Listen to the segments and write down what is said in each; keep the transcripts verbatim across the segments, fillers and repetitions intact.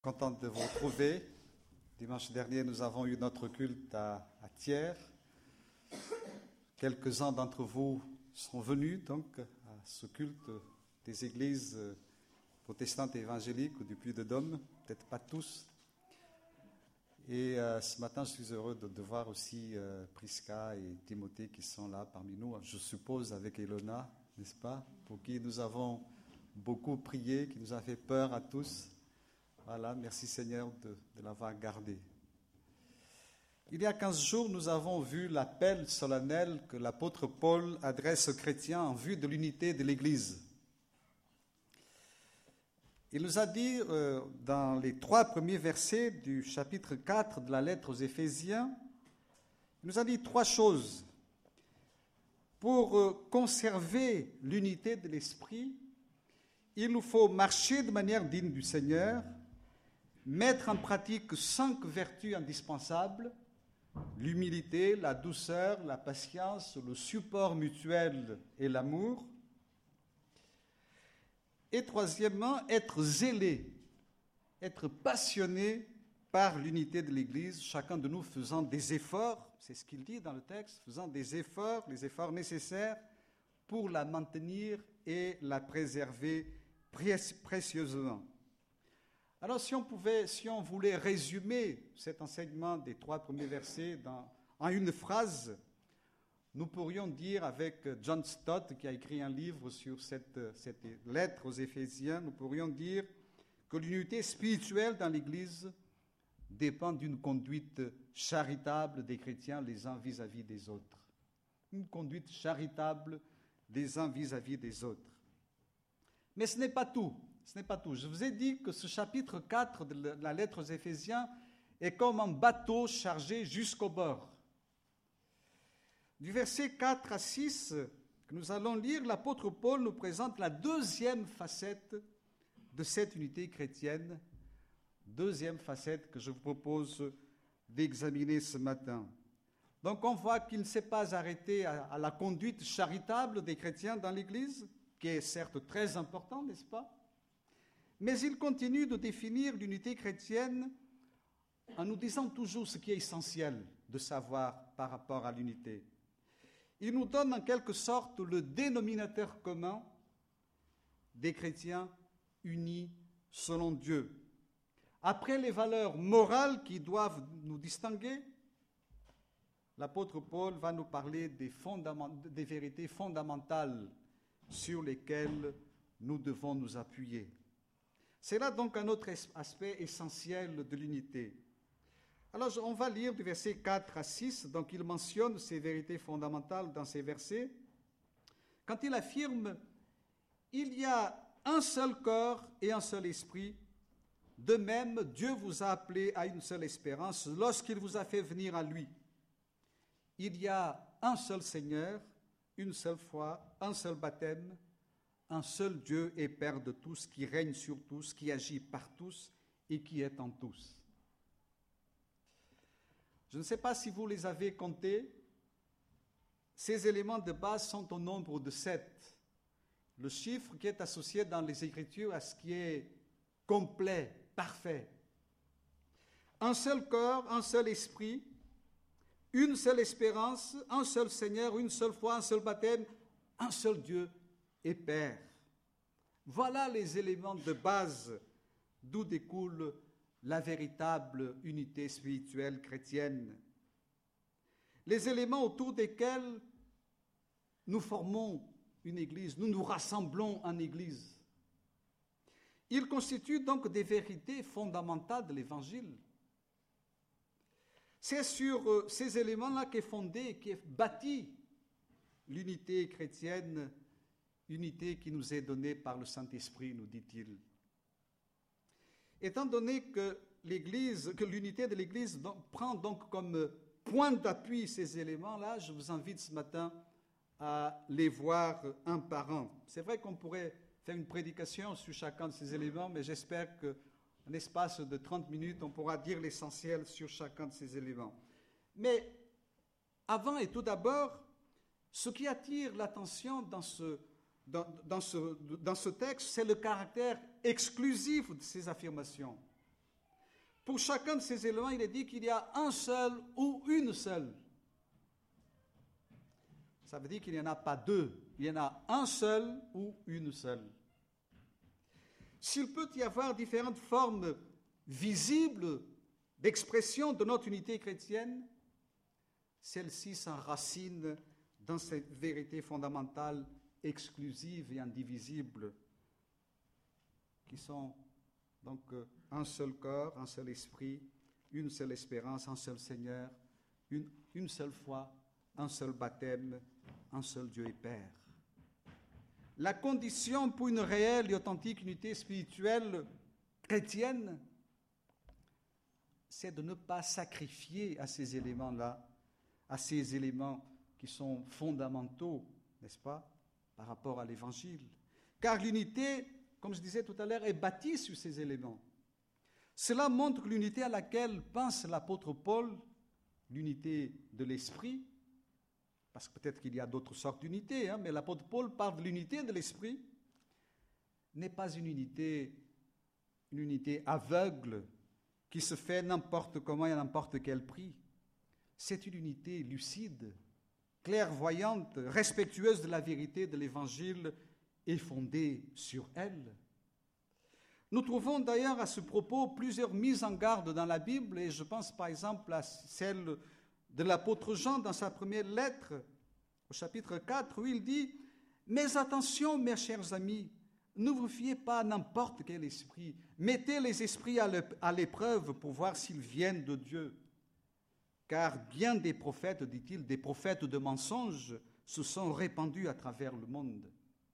Content de vous retrouver. Dimanche dernier, nous avons eu notre culte à, à Thiers. Quelques-uns d'entre vous sont venus donc à ce culte des églises protestantes et évangéliques du Puy-de-Dôme, peut-être pas tous. Et euh, ce matin, je suis heureux de, de voir aussi euh, Prisca et Timothée qui sont là parmi nous, je suppose avec Elona, n'est-ce pas, pour qui nous avons beaucoup prié, qui nous a fait peur à tous. Voilà, merci Seigneur de, de l'avoir gardé. Il y a quinze jours, nous avons vu l'appel solennel que l'apôtre Paul adresse aux chrétiens en vue de l'unité de l'Église. Il nous a dit euh, dans les trois premiers versets du chapitre quatre de la lettre aux Éphésiens, il nous a dit trois choses. Pour euh, conserver l'unité de l'esprit, il nous faut marcher de manière digne du Seigneur, mettre en pratique cinq vertus indispensables, l'humilité, la douceur, la patience, le support mutuel et l'amour. Et troisièmement, être zélé, être passionné par l'unité de l'Église, chacun de nous faisant des efforts, c'est ce qu'il dit dans le texte, faisant des efforts, les efforts nécessaires pour la maintenir et la préserver précieusement. Alors si on pouvait, si on voulait résumer cet enseignement des trois premiers versets dans, en une phrase, nous pourrions dire avec John Stott, qui a écrit un livre sur cette, cette lettre aux Éphésiens, nous pourrions dire que l'unité spirituelle dans l'Église dépend d'une conduite charitable des chrétiens les uns vis-à-vis des autres. Une conduite charitable des uns vis-à-vis des autres. Mais ce n'est pas tout. Ce n'est pas tout. Je vous ai dit que ce chapitre quatre de la lettre aux Éphésiens est comme un bateau chargé jusqu'au bord. Du verset quatre à six que nous allons lire, l'apôtre Paul nous présente la deuxième facette de cette unité chrétienne, deuxième facette que je vous propose d'examiner ce matin. Donc on voit qu'il ne s'est pas arrêté à, à la conduite charitable des chrétiens dans l'Église, qui est certes très importante, n'est-ce pas? Mais il continue de définir l'unité chrétienne en nous disant toujours ce qui est essentiel de savoir par rapport à l'unité. Il nous donne en quelque sorte le dénominateur commun des chrétiens unis selon Dieu. Après les valeurs morales qui doivent nous distinguer, l'apôtre Paul va nous parler des, fondament- des vérités fondamentales sur lesquelles nous devons nous appuyer. C'est là donc un autre aspect essentiel de l'unité. Alors on va lire du verset quatre à six, donc il mentionne ces vérités fondamentales dans ces versets, quand il affirme « Il y a un seul corps et un seul esprit, de même Dieu vous a appelé à une seule espérance lorsqu'il vous a fait venir à lui. Il y a un seul Seigneur, une seule foi, un seul baptême, un seul Dieu et Père de tous, qui règne sur tous, qui agit par tous et qui est en tous. » Je ne sais pas si vous les avez comptés. Ces éléments de base sont au nombre de sept. Le chiffre qui est associé dans les Écritures à ce qui est complet, parfait. Un seul corps, un seul esprit, une seule espérance, un seul Seigneur, une seule foi, un seul baptême, un seul Dieu et Père. Voilà les éléments de base d'où découle la véritable unité spirituelle chrétienne. Les éléments autour desquels nous formons une église, nous nous rassemblons en église. Ils constituent donc des vérités fondamentales de l'évangile. C'est sur ces éléments-là qu'est fondée, qu'est bâtie l'unité chrétienne, unité qui nous est donnée par le Saint-Esprit, nous dit-il. Étant donné que l'Église, que l'unité de l'Église donc, prend donc comme point d'appui ces éléments-là, je vous invite ce matin à les voir un par un. C'est vrai qu'on pourrait faire une prédication sur chacun de ces éléments, mais j'espère qu'en espace de trente minutes, on pourra dire l'essentiel sur chacun de ces éléments. Mais avant et tout d'abord, ce qui attire l'attention dans ce Dans, dans, ce, dans ce texte, c'est le caractère exclusif de ces affirmations. Pour chacun de ces éléments, il est dit qu'il y a un seul ou une seule. Ça veut dire qu'il n'y en a pas deux, il y en a un seul ou une seule. S'il peut y avoir différentes formes visibles d'expression de notre unité chrétienne, celle-ci s'enracine dans cette vérité fondamentale, exclusive et indivisible, qui sont donc un seul corps, un seul esprit, une seule espérance, un seul Seigneur, une, une seule foi, un seul baptême, un seul Dieu et Père. La condition pour une réelle et authentique unité spirituelle chrétienne, c'est de ne pas sacrifier à ces éléments-là, à ces éléments qui sont fondamentaux, n'est-ce pas, par rapport à l'Évangile. Car l'unité, comme je disais tout à l'heure, est bâtie sur ces éléments. Cela montre l'unité à laquelle pense l'apôtre Paul, l'unité de l'esprit, parce que peut-être qu'il y a d'autres sortes d'unités, hein, mais l'apôtre Paul parle de l'unité de l'esprit, n'est pas une unité, une unité aveugle qui se fait n'importe comment et à n'importe quel prix. C'est une unité lucide, clairvoyante, respectueuse de la vérité de l'Évangile et fondée sur elle. Nous trouvons d'ailleurs à ce propos plusieurs mises en garde dans la Bible, et je pense par exemple à celle de l'apôtre Jean dans sa première lettre, au chapitre quatre, où il dit « Mais attention, mes chers amis, ne vous fiez pas à n'importe quel esprit, mettez les esprits à l'épreuve pour voir s'ils viennent de Dieu. Car bien des prophètes, dit-il, des prophètes de mensonges, se sont répandus à travers le monde. »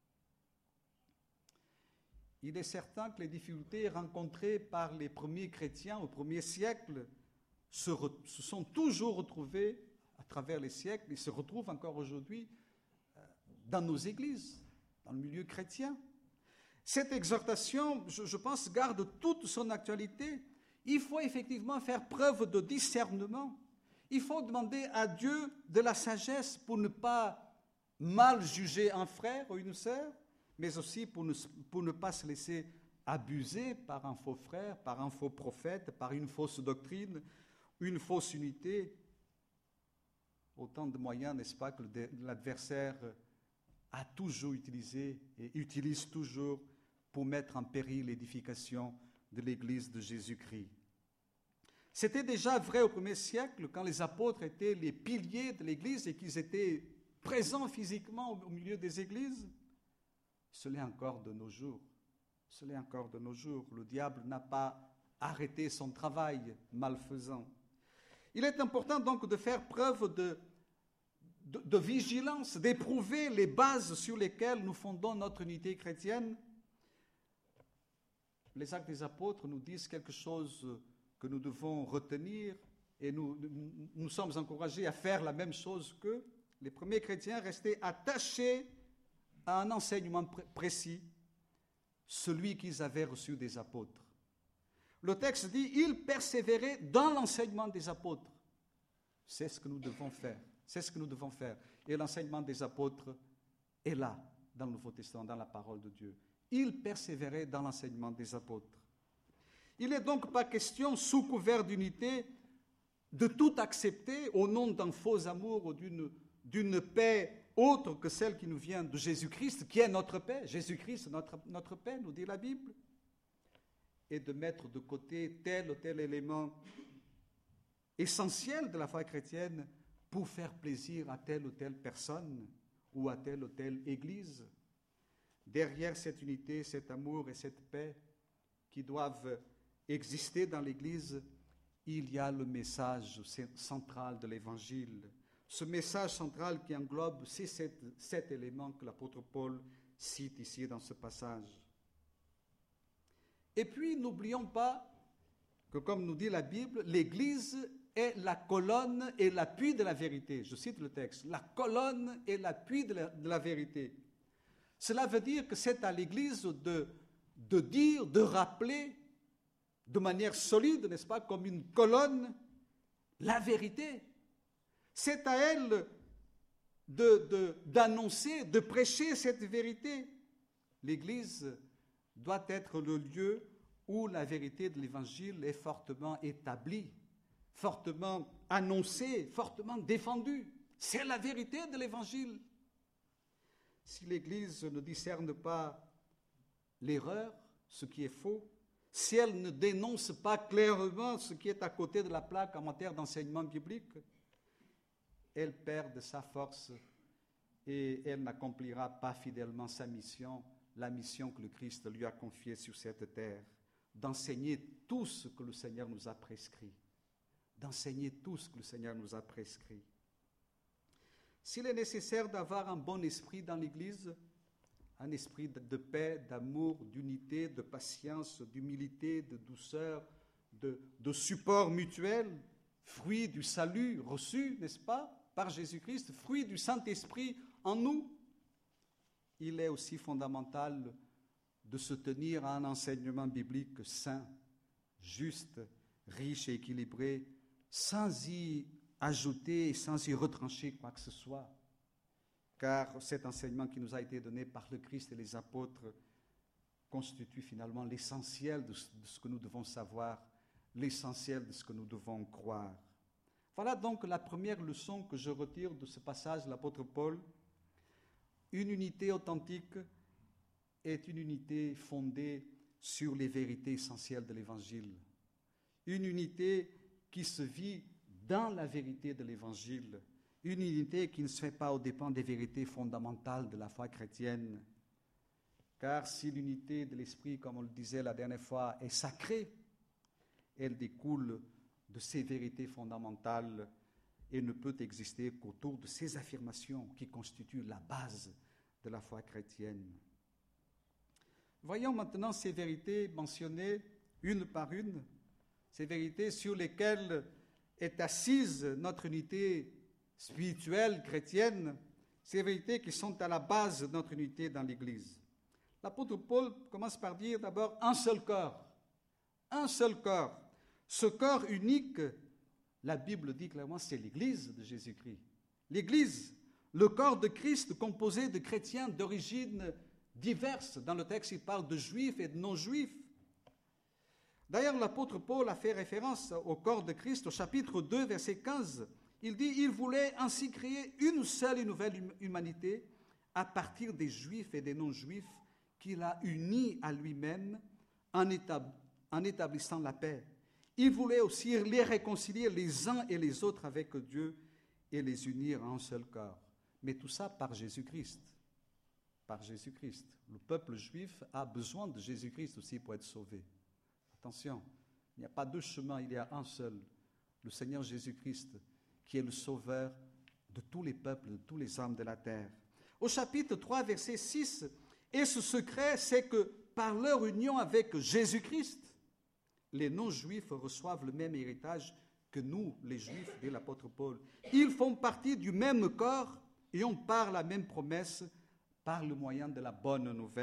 Il est certain que les difficultés rencontrées par les premiers chrétiens au premier siècle se, re, se sont toujours retrouvées à travers les siècles et se retrouvent encore aujourd'hui dans nos églises, dans le milieu chrétien. Cette exhortation, je, je pense, garde toute son actualité. Il faut effectivement faire preuve de discernement. Il faut demander à Dieu de la sagesse pour ne pas mal juger un frère ou une sœur, mais aussi pour ne, pour ne pas se laisser abuser par un faux frère, par un faux prophète, par une fausse doctrine, une fausse unité. Autant de moyens, n'est-ce pas, que l'adversaire a toujours utilisé et utilise toujours pour mettre en péril l'édification de l'Église de Jésus-Christ. C'était déjà vrai au premier siècle, quand les apôtres étaient les piliers de l'Église et qu'ils étaient présents physiquement au milieu des églises. Cela est encore de nos jours. Cela est encore de nos jours. Le diable n'a pas arrêté son travail malfaisant. Il est important donc de faire preuve de, de, de vigilance, d'éprouver les bases sur lesquelles nous fondons notre unité chrétienne. Les Actes des Apôtres nous disent quelque chose que nous devons retenir et nous, nous, nous sommes encouragés à faire la même chose qu'eux. Les premiers chrétiens restaient attachés à un enseignement précis, celui qu'ils avaient reçu des apôtres. Le texte dit « Ils persévéraient dans l'enseignement des apôtres ». C'est ce que nous devons faire. C'est ce que nous devons faire. Et l'enseignement des apôtres est là, dans le Nouveau Testament, dans la parole de Dieu. Ils persévéraient dans l'enseignement des apôtres. Il n'est donc pas question, sous couvert d'unité, de tout accepter au nom d'un faux amour ou d'une, d'une paix autre que celle qui nous vient de Jésus-Christ, qui est notre paix. Jésus-Christ, notre, notre paix, nous dit la Bible. Et de mettre de côté tel ou tel élément essentiel de la foi chrétienne pour faire plaisir à telle ou telle personne ou à telle ou telle église. Derrière cette unité, cet amour et cette paix qui doivent exister dans l'Église, il y a le message central de l'Évangile. Ce message central qui englobe ces sept, sept éléments que l'apôtre Paul cite ici dans ce passage. Et puis, n'oublions pas que, comme nous dit la Bible, l'Église est la colonne et l'appui de la vérité. Je cite le texte, la colonne et l'appui de la, de la vérité. Cela veut dire que c'est à l'Église de, de dire, de rappeler de manière solide, n'est-ce pas, comme une colonne, la vérité. C'est à elle de, de, d'annoncer, de prêcher cette vérité. L'Église doit être le lieu où la vérité de l'Évangile est fortement établie, fortement annoncée, fortement défendue. C'est la vérité de l'Évangile. Si l'Église ne discerne pas l'erreur, ce qui est faux, si elle ne dénonce pas clairement ce qui est à côté de la plaque en matière d'enseignement biblique, elle perd de sa force et elle n'accomplira pas fidèlement sa mission, la mission que le Christ lui a confiée sur cette terre, d'enseigner tout ce que le Seigneur nous a prescrit, d'enseigner tout ce que le Seigneur nous a prescrit. S'il est nécessaire d'avoir un bon esprit dans l'Église, un esprit de paix, d'amour, d'unité, de patience, d'humilité, de douceur, de, de support mutuel, fruit du salut reçu, n'est-ce pas, par Jésus-Christ, fruit du Saint-Esprit en nous, il est aussi fondamental de se tenir à un enseignement biblique sain, juste, riche et équilibré, sans y ajouter et sans y retrancher quoi que ce soit. Car cet enseignement qui nous a été donné par le Christ et les apôtres constitue finalement l'essentiel de ce que nous devons savoir, l'essentiel de ce que nous devons croire. Voilà donc la première leçon que je retire de ce passage de l'apôtre Paul. Une unité authentique est une unité fondée sur les vérités essentielles de l'Évangile. Une unité qui se vit dans la vérité de l'Évangile. Une unité qui ne se fait pas aux dépens des vérités fondamentales de la foi chrétienne. Car si l'unité de l'esprit, comme on le disait la dernière fois, est sacrée, elle découle de ces vérités fondamentales et ne peut exister qu'autour de ces affirmations qui constituent la base de la foi chrétienne. Voyons maintenant ces vérités mentionnées une par une, ces vérités sur lesquelles est assise notre unité spirituelle chrétienne, ces vérités qui sont à la base de notre unité dans l'Église. L'apôtre Paul commence par dire d'abord un seul corps, un seul corps. Ce corps unique, la Bible dit clairement, c'est l'Église de Jésus-Christ. L'Église, le corps de Christ composé de chrétiens d'origine diverses. Dans le texte, il parle de juifs et de non-juifs. D'ailleurs, l'apôtre Paul a fait référence au corps de Christ au chapitre deux, verset quinze. Il dit « Il voulait ainsi créer une seule et nouvelle humanité à partir des juifs et des non-juifs qu'il a unis à lui-même en, étab- en établissant la paix. Il voulait aussi les réconcilier les uns et les autres avec Dieu et les unir en un seul corps. » Mais tout ça par Jésus-Christ. Par Jésus-Christ. Le peuple juif a besoin de Jésus-Christ aussi pour être sauvé. Attention, il n'y a pas deux chemins, il y a un seul. Le Seigneur Jésus-Christ, qui est le sauveur de tous les peuples, de tous les hommes de la terre. Au chapitre trois, verset six, « Et ce secret, c'est que par leur union avec Jésus-Christ, les non-juifs reçoivent le même héritage que nous, les juifs, dit l'apôtre Paul. Ils font partie du même corps et ont par la même promesse, par le moyen de la bonne nouvelle. »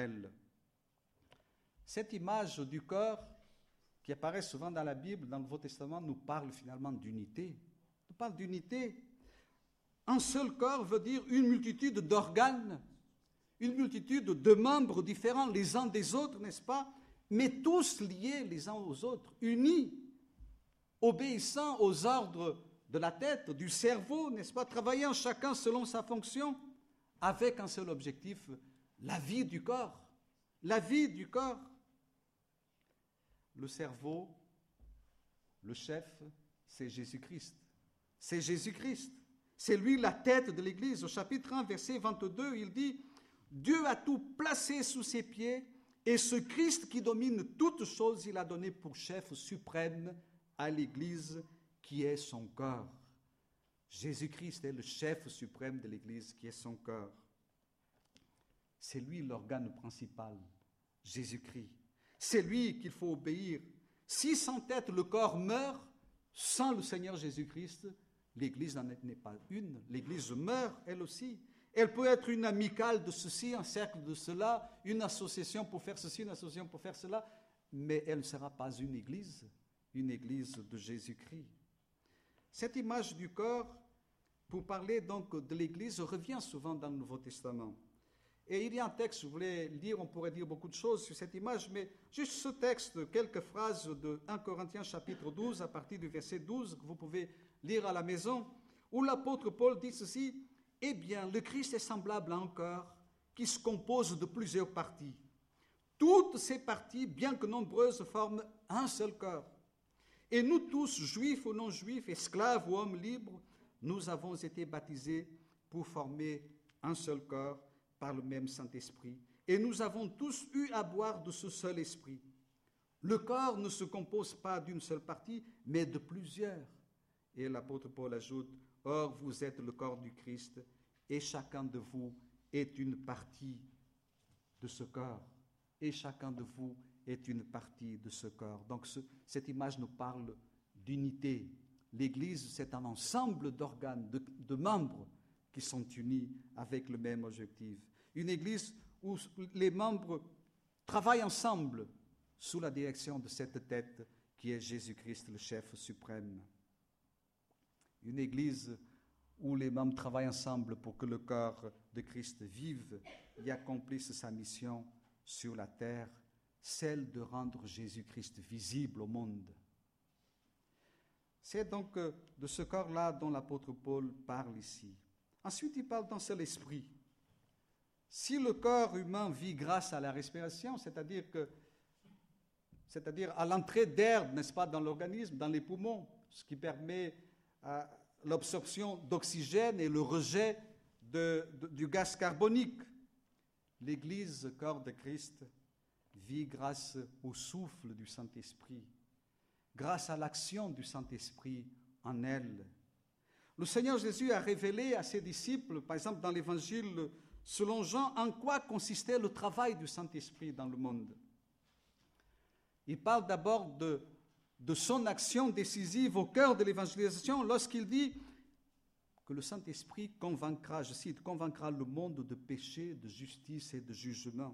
Cette image du corps qui apparaît souvent dans la Bible, dans le Nouveau Testament, nous parle finalement d'unité. Nous parle d'unité. Un seul corps veut dire une multitude d'organes, une multitude de membres différents les uns des autres, n'est-ce pas? Mais tous liés les uns aux autres, unis, obéissant aux ordres de la tête, du cerveau, n'est-ce pas? Travaillant chacun selon sa fonction, avec un seul objectif, la vie du corps. La vie du corps. Le cerveau, le chef, c'est Jésus-Christ. C'est Jésus-Christ. C'est lui la tête de l'Église. Au chapitre un, verset vingt-deux, il dit « Dieu a tout placé sous ses pieds et ce Christ qui domine toutes choses, il a donné pour chef suprême à l'Église qui est son corps. » Jésus-Christ est le chef suprême de l'Église qui est son corps. C'est lui l'organe principal, Jésus-Christ. C'est lui qu'il faut obéir. Si sans tête le corps meurt, sans le Seigneur Jésus-Christ, l'Église n'en est pas une. L'Église meurt, elle aussi. Elle peut être une amicale de ceci, un cercle de cela, une association pour faire ceci, une association pour faire cela, mais elle ne sera pas une Église, une Église de Jésus-Christ. Cette image du corps, pour parler donc de l'Église, revient souvent dans le Nouveau Testament. Et il y a un texte, je voulais lire, on pourrait dire beaucoup de choses sur cette image, mais juste ce texte, quelques phrases de premier Corinthiens chapitre douze, à partir du verset douze, que vous pouvez lire à la maison, où l'apôtre Paul dit ceci: « Eh bien, le Christ est semblable à un corps qui se compose de plusieurs parties. Toutes ces parties, bien que nombreuses, forment un seul corps. Et nous tous, juifs ou non-juifs, esclaves ou hommes libres, nous avons été baptisés pour former un seul corps par le même Saint-Esprit. Et nous avons tous eu à boire de ce seul esprit. Le corps ne se compose pas d'une seule partie, mais de plusieurs. » Et l'apôtre Paul ajoute: « Or, vous êtes le corps du Christ, et chacun de vous est une partie de ce corps. » Et chacun de vous est une partie de ce corps. Donc ce, cette image nous parle d'unité. L'Église, c'est un ensemble d'organes, de, de membres qui sont unis avec le même objectif. Une Église où les membres travaillent ensemble sous la direction de cette tête qui est Jésus-Christ, le chef suprême. Une Église où les membres travaillent ensemble pour que le corps de Christ vive et accomplisse sa mission sur la terre, celle de rendre Jésus-Christ visible au monde. C'est donc de ce corps-là dont l'apôtre Paul parle ici. Ensuite, il parle d'un seul esprit. Si le corps humain vit grâce à la respiration, c'est-à-dire que, c'est-à-dire à l'entrée d'air, n'est-ce pas, dans l'organisme, dans les poumons, ce qui permet à l'absorption d'oxygène et le rejet de, de, du gaz carbonique, l'Église, corps de Christ, vit grâce au souffle du Saint-Esprit, grâce à l'action du Saint-Esprit en elle. Le Seigneur Jésus a révélé à ses disciples, par exemple dans l'Évangile selon Jean, en quoi consistait le travail du Saint-Esprit dans le monde. Il parle d'abord de, de son action décisive au cœur de l'évangélisation lorsqu'il dit que le Saint-Esprit convaincra, je cite, convaincra le monde de péché, de justice et de jugement.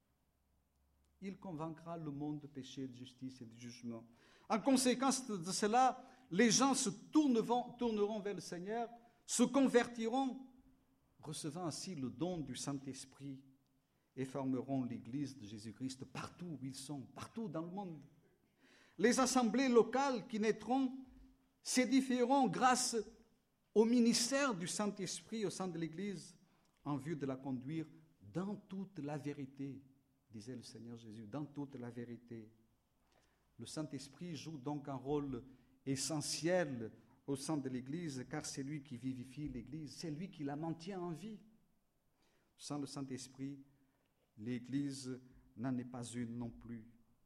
Il convaincra le monde de péché, de justice et de jugement. En conséquence de cela, les gens se tourneront, tourneront vers le Seigneur, se convertiront, recevant ainsi le don du Saint-Esprit et formeront l'Église de Jésus-Christ partout où ils sont, partout dans le monde. Les assemblées locales qui naîtront s'édifieront grâce au ministère du Saint-Esprit au sein de l'Église en vue de la conduire dans toute la vérité, disait le Seigneur Jésus, dans toute la vérité. Le Saint-Esprit joue donc un rôle essentiel au sein de l'Église, car c'est lui qui vivifie l'Église, c'est lui qui la maintient en vie. Sans le Saint-Esprit, l'Église n'en est pas une non plus.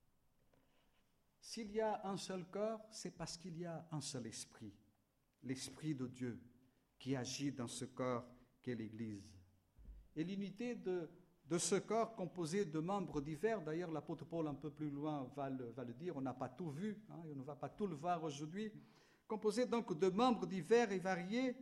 S'il y a un seul corps, c'est parce qu'il y a un seul esprit, l'Esprit de Dieu qui agit dans ce corps qu'est l'Église. Et l'unité de, de ce corps composé de membres divers, d'ailleurs l'apôtre Paul un peu plus loin va le, va le dire, on n'a pas tout vu, hein, on ne va pas tout le voir aujourd'hui, composé donc de membres divers et variés,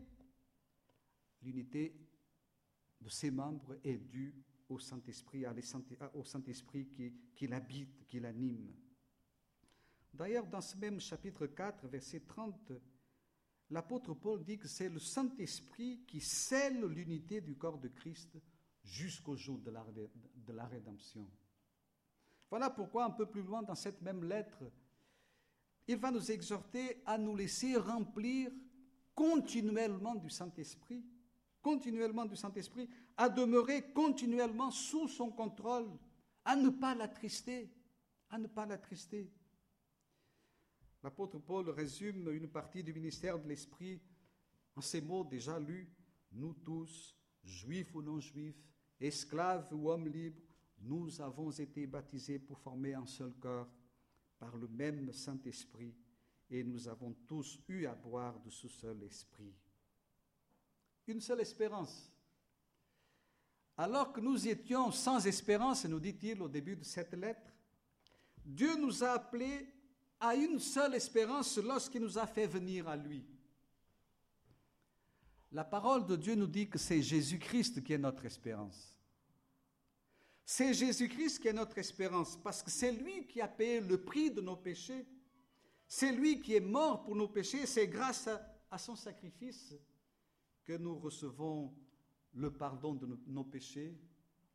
l'unité de ces membres est due au Saint-Esprit, au Saint-Esprit qui, qui l'habite, qui l'anime. D'ailleurs, dans ce même chapitre quatre, verset trente, l'apôtre Paul dit que c'est le Saint-Esprit qui scelle l'unité du corps de Christ jusqu'au jour de la, de la rédemption. Voilà pourquoi, un peu plus loin dans cette même lettre, il va nous exhorter à nous laisser remplir continuellement du Saint-Esprit, continuellement du Saint-Esprit, à demeurer continuellement sous son contrôle, à ne pas l'attrister, à ne pas l'attrister. L'apôtre Paul résume une partie du ministère de l'Esprit en ces mots déjà lus: « Nous tous, juifs ou non-juifs, esclaves ou hommes libres, nous avons été baptisés pour former un seul corps par le même Saint-Esprit, et nous avons tous eu à boire de ce seul Esprit. » Une seule espérance. Alors que nous étions sans espérance, nous dit-il au début de cette lettre, Dieu nous a appelés à une seule espérance lorsqu'il nous a fait venir à lui. La parole de Dieu nous dit que c'est Jésus-Christ qui est notre espérance. C'est Jésus-Christ qui est notre espérance, parce que c'est lui qui a payé le prix de nos péchés. C'est lui qui est mort pour nos péchés. C'est grâce à, à son sacrifice que nous recevons le pardon de nos, nos péchés,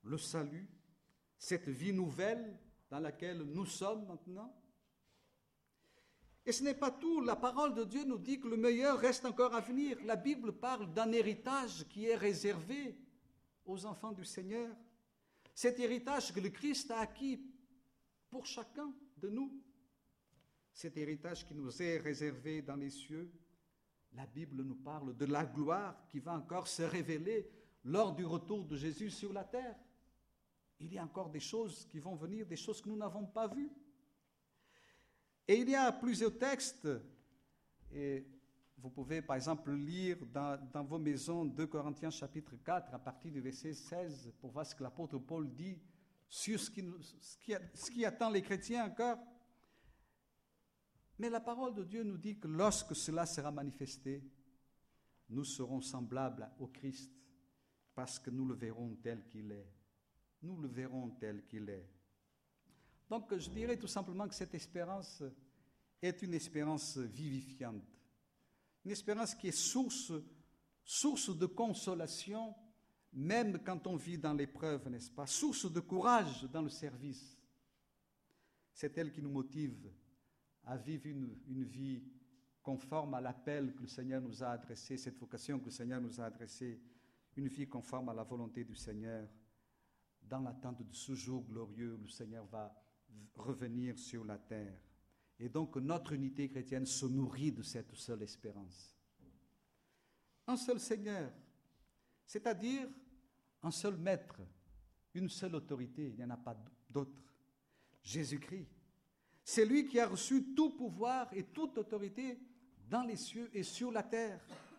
le salut, cette vie nouvelle dans laquelle nous sommes maintenant. Et ce n'est pas tout. La parole de Dieu nous dit que le meilleur reste encore à venir. La Bible parle d'un héritage qui est réservé aux enfants du Seigneur. Cet héritage que le Christ a acquis pour chacun de nous. Cet héritage qui nous est réservé dans les cieux. La Bible nous parle de la gloire qui va encore se révéler lors du retour de Jésus sur la terre. Il y a encore des choses qui vont venir, des choses que nous n'avons pas vues. Et il y a plusieurs textes, et vous pouvez par exemple lire dans, dans vos maisons deux Corinthiens chapitre quatre à partir du verset seize pour voir ce que l'apôtre Paul dit sur ce qui, nous, ce, qui, ce qui attend les chrétiens encore. Mais la parole de Dieu nous dit que lorsque cela sera manifesté, nous serons semblables au Christ parce que nous le verrons tel qu'il est. Nous le verrons tel qu'il est. Donc, je dirais tout simplement que cette espérance est une espérance vivifiante, une espérance qui est source, source de consolation, même quand on vit dans l'épreuve, n'est-ce pas? Source de courage dans le service. C'est elle qui nous motive à vivre une, une vie conforme à l'appel que le Seigneur nous a adressé, cette vocation que le Seigneur nous a adressée, une vie conforme à la volonté du Seigneur, dans l'attente de ce jour glorieux où le Seigneur va revenir sur la terre. Et donc notre unité chrétienne se nourrit de cette seule espérance. Un seul Seigneur, c'est-à-dire un seul maître, une seule autorité, il n'y en a pas d'autre. Jésus-Christ, c'est lui qui a reçu tout pouvoir et toute autorité dans les cieux et sur la terre.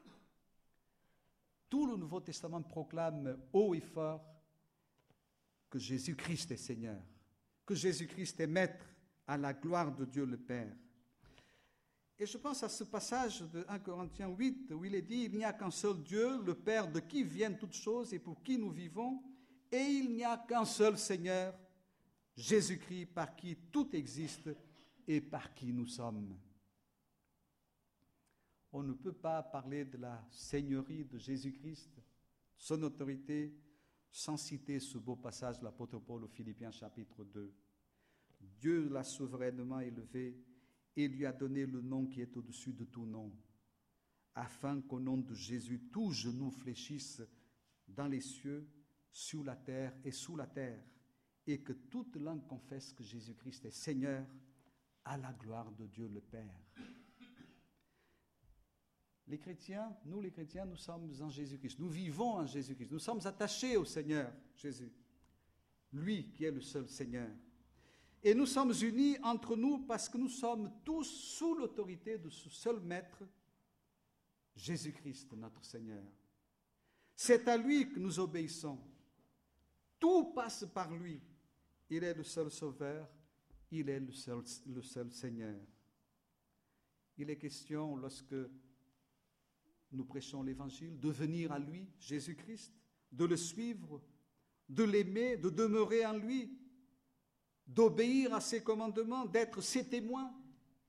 Tout le Nouveau Testament proclame haut et fort que Jésus-Christ est Seigneur, que Jésus-Christ est maître à la gloire de Dieu le Père. Et je pense à ce passage de premier Corinthiens huit où il est dit « Il n'y a qu'un seul Dieu, le Père de qui viennent toutes choses et pour qui nous vivons, et il n'y a qu'un seul Seigneur, Jésus-Christ, par qui tout existe et par qui nous sommes. » On ne peut pas parler de la seigneurie de Jésus-Christ, son autorité, sans citer ce beau passage de l'apôtre Paul aux Philippiens chapitre deux. Dieu l'a souverainement élevé et lui a donné le nom qui est au-dessus de tout nom, afin qu'au nom de Jésus, tout genou fléchisse dans les cieux, sur la terre et sous la terre, et que toute langue confesse que Jésus-Christ est Seigneur, à la gloire de Dieu le Père. Les chrétiens, nous les chrétiens, nous sommes en Jésus-Christ. Nous vivons en Jésus-Christ. Nous sommes attachés au Seigneur Jésus, lui qui est le seul Seigneur. Et nous sommes unis entre nous parce que nous sommes tous sous l'autorité de ce seul Maître, Jésus-Christ, notre Seigneur. C'est à lui que nous obéissons. Tout passe par lui. Il est le seul Sauveur, il est le seul, le seul Seigneur. Il est question, lorsque nous prêchons l'Évangile, de venir à lui, Jésus-Christ, de le suivre, de l'aimer, de demeurer en lui, d'obéir à ses commandements, d'être ses témoins.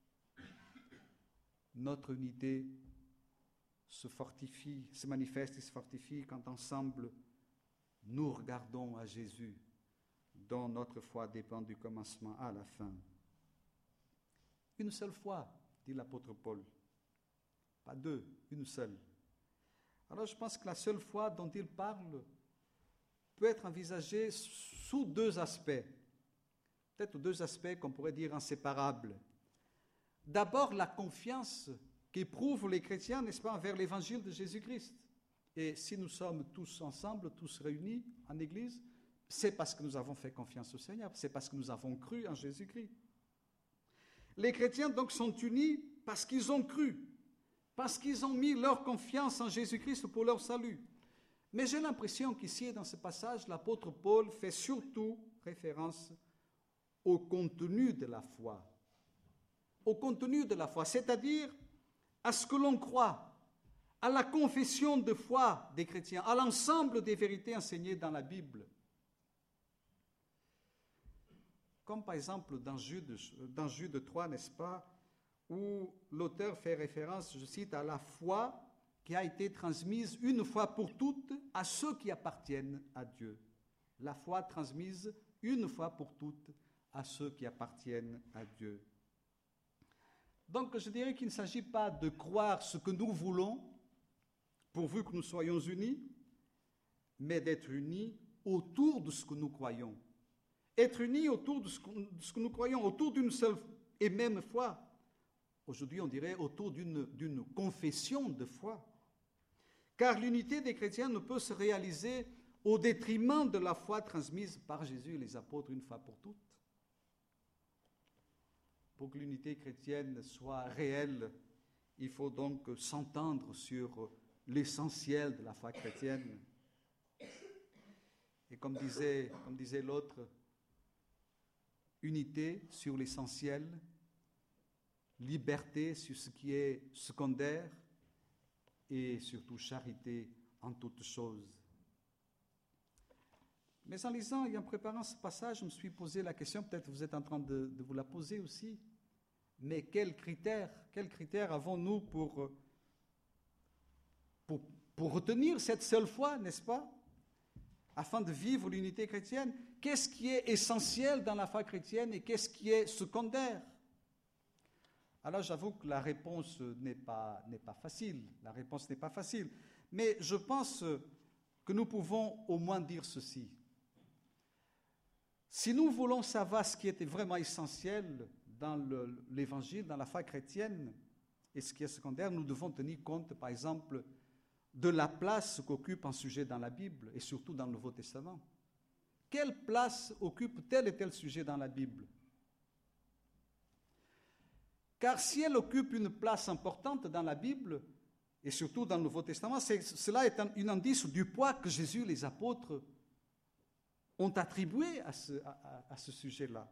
Notre unité se fortifie, se manifeste et se fortifie quand ensemble nous regardons à Jésus, dont notre foi dépend du commencement à la fin. Une seule foi, dit l'apôtre Paul. Pas deux, une seule. Alors je pense que la seule foi dont il parle peut être envisagée sous deux aspects. Peut-être deux aspects qu'on pourrait dire inséparables. D'abord, la confiance qu'éprouvent les chrétiens, n'est-ce pas, envers l'évangile de Jésus-Christ. Et si nous sommes tous ensemble, tous réunis en Église, c'est parce que nous avons fait confiance au Seigneur, c'est parce que nous avons cru en Jésus-Christ. Les chrétiens donc sont unis parce qu'ils ont cru, parce qu'ils ont mis leur confiance en Jésus-Christ pour leur salut. Mais j'ai l'impression qu'ici, dans ce passage, l'apôtre Paul fait surtout référence au contenu de la foi. Au contenu de la foi, c'est-à-dire à ce que l'on croit, à la confession de foi des chrétiens, à l'ensemble des vérités enseignées dans la Bible. Comme par exemple dans Jude, dans Jude trois, n'est-ce pas, où l'auteur fait référence, je cite, à la foi qui a été transmise une fois pour toutes à ceux qui appartiennent à Dieu. La foi transmise une fois pour toutes à ceux qui appartiennent à Dieu. Donc je dirais qu'il ne s'agit pas de croire ce que nous voulons, pourvu que nous soyons unis, mais d'être unis autour de ce que nous croyons. Être unis autour de ce que, de ce que nous croyons, autour d'une seule et même foi. Aujourd'hui, on dirait autour d'une, d'une confession de foi. Car l'unité des chrétiens ne peut se réaliser au détriment de la foi transmise par Jésus et les apôtres une fois pour toutes. Pour que l'unité chrétienne soit réelle, il faut donc s'entendre sur l'essentiel de la foi chrétienne. Et comme disait, comme disait l'autre, unité sur l'essentiel, liberté sur ce qui est secondaire et surtout charité en toutes choses. Mais en lisant et en préparant ce passage, je me suis posé la question, peut-être vous êtes en train de, de vous la poser aussi, mais quels critères, quels critères avons-nous pour, pour, pour retenir cette seule foi, n'est-ce pas, afin de vivre l'unité chrétienne? Qu'est-ce qui est essentiel dans la foi chrétienne et qu'est-ce qui est secondaire? Alors j'avoue que la réponse n'est pas, n'est pas facile, la réponse n'est pas facile, mais je pense que nous pouvons au moins dire ceci. Si nous voulons savoir ce qui était vraiment essentiel dans le, l'évangile, dans la foi chrétienne, et ce qui est secondaire, nous devons tenir compte, par exemple, de la place qu'occupe un sujet dans la Bible, et surtout dans le Nouveau Testament. Quelle place occupe tel et tel sujet dans la Bible? Car si elle occupe une place importante dans la Bible, et surtout dans le Nouveau Testament, c'est, cela est un, un indice du poids que Jésus et les apôtres ont attribué à ce, à, à ce sujet-là.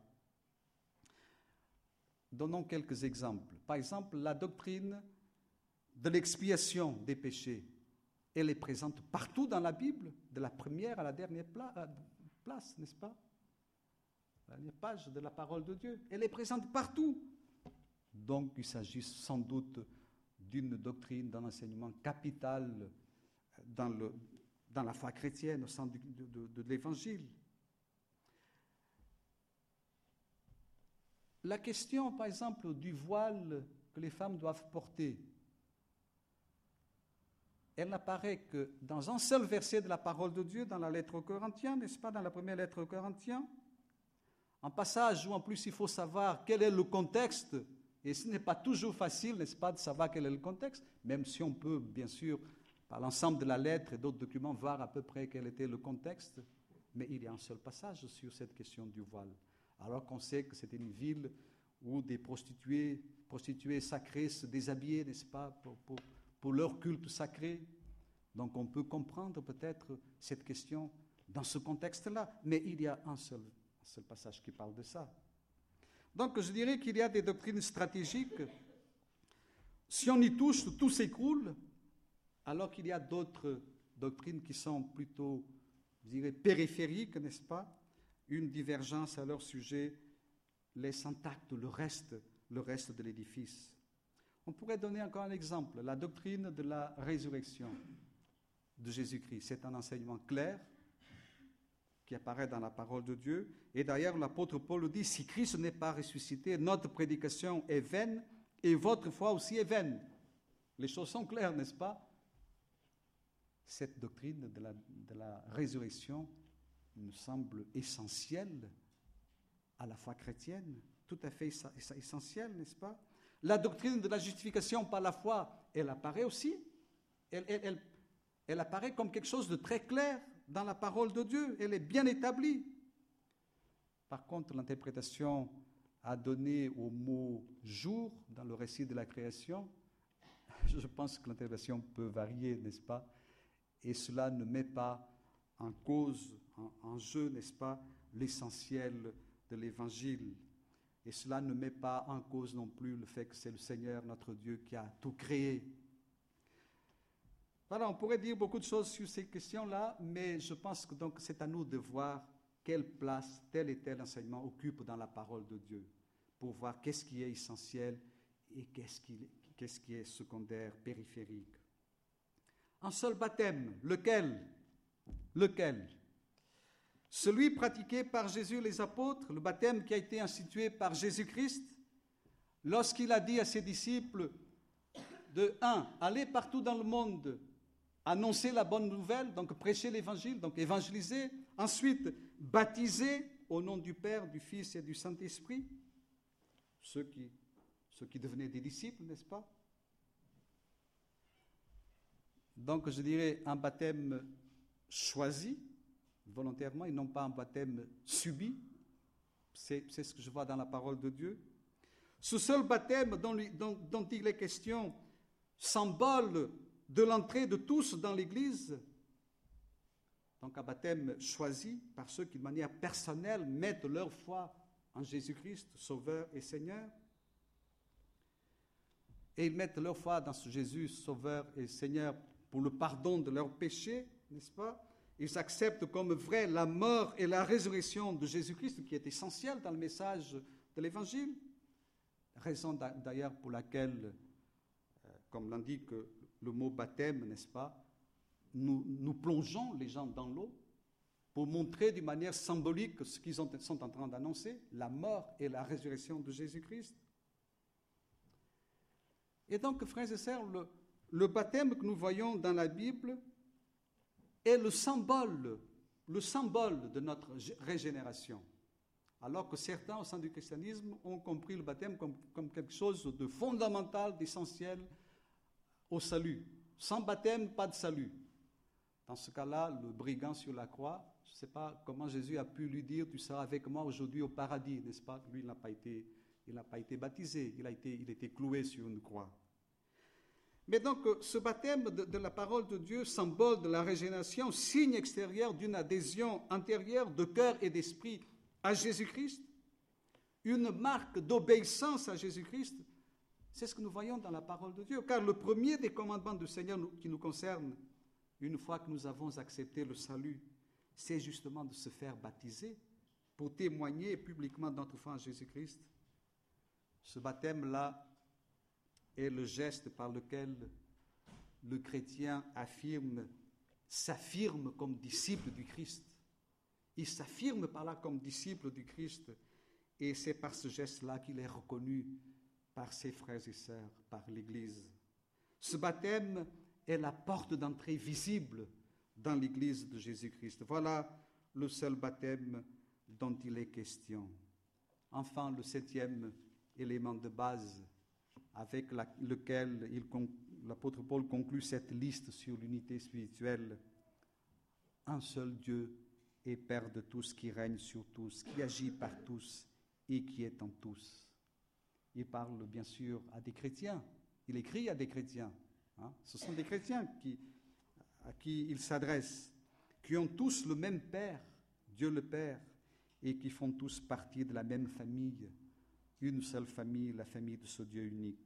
Donnons quelques exemples. Par exemple, la doctrine de l'expiation des péchés, elle est présente partout dans la Bible, de la première à la dernière place, n'est-ce pas? La dernière page de la parole de Dieu, elle est présente partout. Donc, il s'agit sans doute d'une doctrine, d'un enseignement capital dans, le, dans la foi chrétienne, au sein du, de, de, de l'Évangile. La question, par exemple, du voile que les femmes doivent porter, elle n'apparaît que dans un seul verset de la parole de Dieu, dans la lettre aux Corinthiens, n'est-ce pas, dans la première lettre aux Corinthiens, un passage où en plus il faut savoir quel est le contexte. Et ce n'est pas toujours facile, n'est-ce pas, de savoir quel est le contexte, même si on peut, bien sûr, par l'ensemble de la lettre et d'autres documents, voir à peu près quel était le contexte. Mais il y a un seul passage sur cette question du voile. Alors qu'on sait que c'était une ville où des prostituées, prostituées sacrées se déshabillaient, n'est-ce pas, pour, pour, pour leur culte sacré. Donc on peut comprendre peut-être cette question dans ce contexte-là. Mais il y a un seul, un seul passage qui parle de ça. Donc je dirais qu'il y a des doctrines stratégiques. Si on y touche, tout s'écroule, alors qu'il y a d'autres doctrines qui sont plutôt, je dirais, périphériques, n'est-ce pas? Une divergence à leur sujet laisse intact le reste, le reste de l'édifice. On pourrait donner encore un exemple, la doctrine de la résurrection de Jésus-Christ. C'est un enseignement clair, qui apparaît dans la parole de Dieu. Et d'ailleurs, l'apôtre Paul le dit, si Christ n'est pas ressuscité, notre prédication est vaine et votre foi aussi est vaine. Les choses sont claires, n'est-ce pas? Cette doctrine de la, de la résurrection me semble essentielle à la foi chrétienne, tout à fait essentielle, n'est-ce pas? La doctrine de la justification par la foi, elle apparaît aussi. Elle, elle, elle, elle apparaît comme quelque chose de très clair dans la parole de Dieu, elle est bien établie. Par contre, l'interprétation à donner au mot « jour » dans le récit de la création, je pense que l'interprétation peut varier, n'est-ce pas? Et cela ne met pas en cause, en, en jeu, n'est-ce pas, l'essentiel de l'Évangile. Et cela ne met pas en cause non plus le fait que c'est le Seigneur, notre Dieu, qui a tout créé. Voilà, on pourrait dire beaucoup de choses sur ces questions-là, mais je pense que donc c'est à nous de voir quelle place tel et tel enseignement occupe dans la parole de Dieu, pour voir qu'est-ce qui est essentiel et qu'est-ce qui, qu'est-ce qui est secondaire, périphérique. Un seul baptême, lequel? Lequel? celui pratiqué par Jésus et les apôtres, le baptême qui a été institué par Jésus-Christ, lorsqu'il a dit à ses disciples de un, allez partout dans le monde, annoncer la bonne nouvelle, donc prêcher l'évangile, donc évangéliser, ensuite baptiser au nom du Père, du Fils et du Saint-Esprit, ceux qui, ceux qui devenaient des disciples, n'est-ce pas? Donc je dirais un baptême choisi, volontairement, et non pas un baptême subi, c'est, c'est ce que je vois dans la parole de Dieu. Ce seul baptême dont, dont, dont il est question, symbole de l'entrée de tous dans l'Église, donc un baptême choisi par ceux qui de manière personnelle mettent leur foi en Jésus-Christ, Sauveur et Seigneur. Et ils mettent leur foi dans ce Jésus, Sauveur et Seigneur, pour le pardon de leurs péchés, n'est-ce pas? Ils acceptent comme vrai la mort et la résurrection de Jésus-Christ, qui est essentiel dans le message de l'Évangile. Raison d'ailleurs pour laquelle, comme l'indique le mot baptême, n'est-ce pas, nous, nous plongeons les gens dans l'eau pour montrer d'une manière symbolique ce qu'ils sont en train d'annoncer, la mort et la résurrection de Jésus-Christ. Et donc, frères et sœurs, le, le baptême que nous voyons dans la Bible est le symbole, le symbole de notre régénération. Alors que certains, au sein du christianisme, ont compris le baptême comme, comme quelque chose de fondamental, d'essentiel au salut. Sans baptême, pas de salut. Dans ce cas-là, le brigand sur la croix, je ne sais pas comment Jésus a pu lui dire « Tu seras avec moi aujourd'hui au paradis », n'est-ce pas? Lui, il n'a pas été, il n'a pas été baptisé, il a été, il a été cloué sur une croix. Mais donc, ce baptême de, de la parole de Dieu, symbole de la régénération, signe extérieur d'une adhésion intérieure de cœur et d'esprit à Jésus-Christ, une marque d'obéissance à Jésus-Christ, c'est ce que nous voyons dans la parole de Dieu. Car le premier des commandements du Seigneur qui nous concerne, une fois que nous avons accepté le salut, c'est justement de se faire baptiser pour témoigner publiquement de notre foi en Jésus-Christ. Ce baptême-là est le geste par lequel le chrétien affirme, s'affirme comme disciple du Christ. Il s'affirme par là comme disciple du Christ, et c'est par ce geste-là qu'il est reconnu par ses frères et sœurs, par l'Église. Ce baptême est la porte d'entrée visible dans l'Église de Jésus-Christ. Voilà le seul baptême dont il est question. Enfin, le septième élément de base avec la, lequel il, l'apôtre Paul conclut cette liste sur l'unité spirituelle. Un seul Dieu et Père de tous, qui règne sur tous, qui agit par tous et qui est en tous. Il parle bien sûr à des chrétiens, il écrit à des chrétiens. Hein. Ce sont des chrétiens qui, à qui il s'adresse, qui ont tous le même Père, Dieu le Père, et qui font tous partie de la même famille, une seule famille, la famille de ce Dieu unique.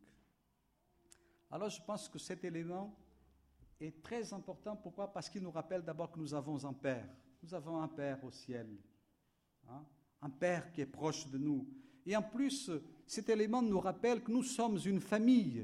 Alors je pense que cet élément est très important. Pourquoi? Parce qu'il nous rappelle d'abord que nous avons un Père. Nous avons un Père au ciel, hein? Un Père qui est proche de nous. Et en plus, cet élément nous rappelle que nous sommes une famille,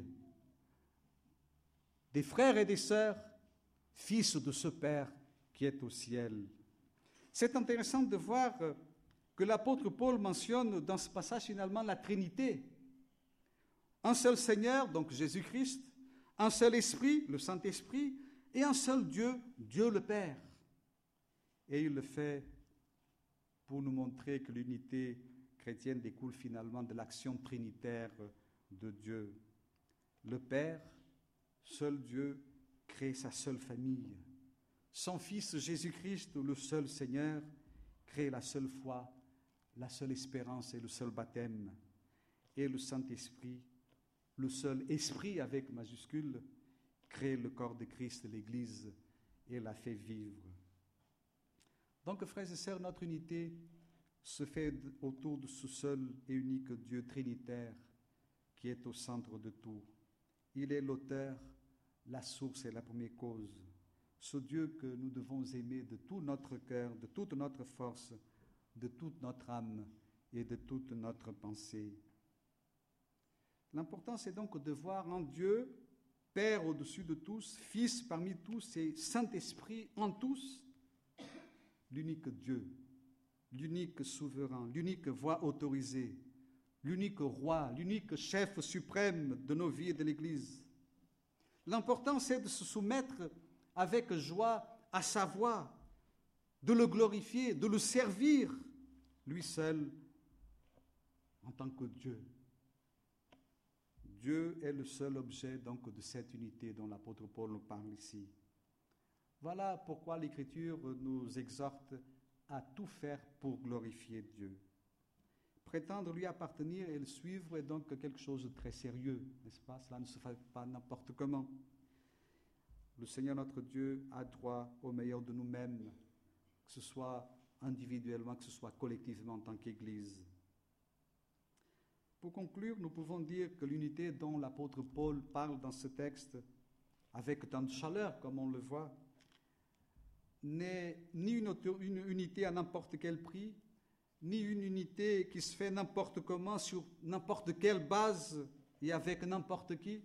des frères et des sœurs, fils de ce Père qui est au ciel. C'est intéressant de voir que l'apôtre Paul mentionne dans ce passage finalement la Trinité. Un seul Seigneur, donc Jésus-Christ, un seul Esprit, le Saint-Esprit, et un seul Dieu, Dieu le Père. Et il le fait pour nous montrer que l'unité chrétienne découle finalement de l'action trinitaire de Dieu. Le Père, seul Dieu, crée sa seule famille. Son Fils Jésus-Christ, le seul Seigneur, crée la seule foi, la seule espérance et le seul baptême. Et le Saint-Esprit, le seul Esprit avec majuscule, crée le corps de Christ, l'Église, et la fait vivre. Donc, frères et sœurs, notre unité se fait autour de ce seul et unique Dieu trinitaire qui est au centre de tout. Il est l'auteur, la source et la première cause. Ce Dieu que nous devons aimer de tout notre cœur, de toute notre force, de toute notre âme et de toute notre pensée. L'important, c'est donc de voir en Dieu, Père au-dessus de tous, Fils parmi tous et Saint-Esprit en tous, l'unique Dieu, l'unique souverain, l'unique voix autorisée, l'unique roi, l'unique chef suprême de nos vies et de l'Église. L'important, c'est de se soumettre avec joie à sa voix, de le glorifier, de le servir, lui seul, en tant que Dieu. Dieu est le seul objet donc de cette unité dont l'apôtre Paul nous parle ici. Voilà pourquoi l'Écriture nous exhorte à tout faire pour glorifier Dieu. Prétendre lui appartenir et le suivre est donc quelque chose de très sérieux, n'est-ce pas? Cela ne se fait pas n'importe comment. Le Seigneur notre Dieu a droit au meilleur de nous-mêmes, que ce soit individuellement, que ce soit collectivement en tant qu'Église. Pour conclure, nous pouvons dire que l'unité dont l'apôtre Paul parle dans ce texte, avec tant de chaleur comme on le voit, n'est ni une, une unité à n'importe quel prix, ni une unité qui se fait n'importe comment, sur n'importe quelle base et avec n'importe qui.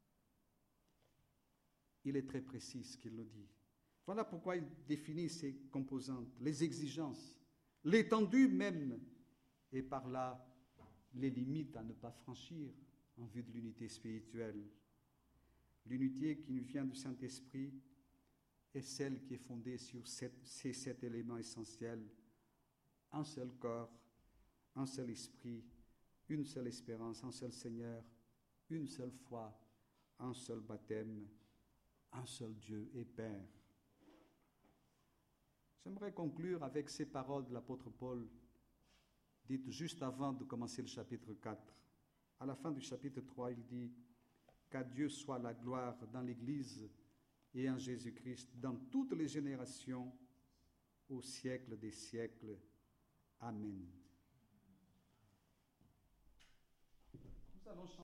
Il est très précis ce qu'il nous dit. Voilà pourquoi il définit ses composantes, les exigences, l'étendue même, et par là les limites à ne pas franchir en vue de l'unité spirituelle. L'unité qui nous vient du Saint-Esprit est celle qui est fondée sur sept, ces sept éléments essentiels: un seul corps, un seul esprit, une seule espérance, un seul Seigneur, une seule foi, un seul baptême, un seul Dieu et Père. J'aimerais conclure avec ces paroles de l'apôtre Paul, dites juste avant de commencer le chapitre quatre. À la fin du chapitre trois, il dit « Qu'à Dieu soit la gloire dans l'Église et en Jésus-Christ, dans toutes les générations, au siècle des siècles. Amen. » Nous allons